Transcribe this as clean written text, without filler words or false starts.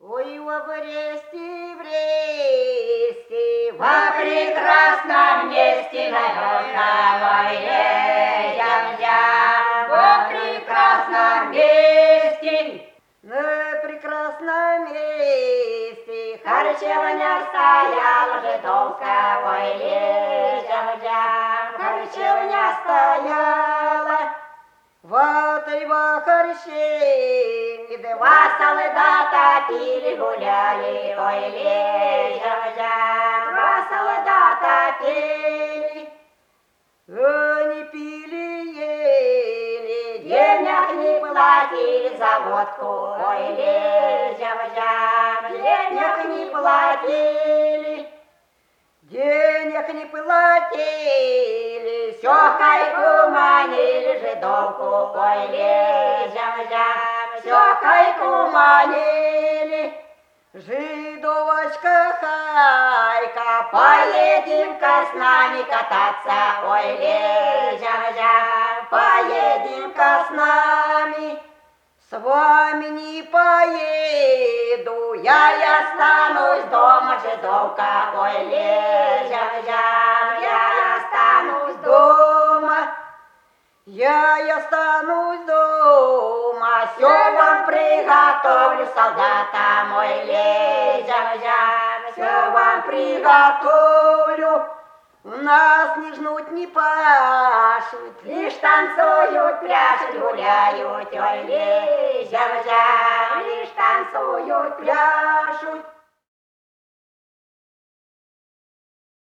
Ой, во Бресте, Бресте, во прекрасном месте наверное, я, во прекрасном месте, на прекрасном месте, харчевня стояла жидовская, ой, я, харчевня стояла. В этой харчевне два солдата пили, гуляли, ой, лежа, два солдата пили. Они пили, ели, денег не платили за водку, ой, лежа, денег не платили. Денег не платили, все хайку манили жидовку, ой, лежа, все хайку манили. Жидовочка хайка, поедем-ка с нами кататься, ой, лежа, поедем-ка с нами. С вами не поеду, я останусь дома, жидовка, ой, лежа, я останусь дома. Я останусь дома, все вам приготовлю, солдата, мой, лежа, все вам приготовлю. Нас не жнут, не пашут, лишь танцуют, пляшут, гуляют, ой, лежа, лишь танцуют, пляшут.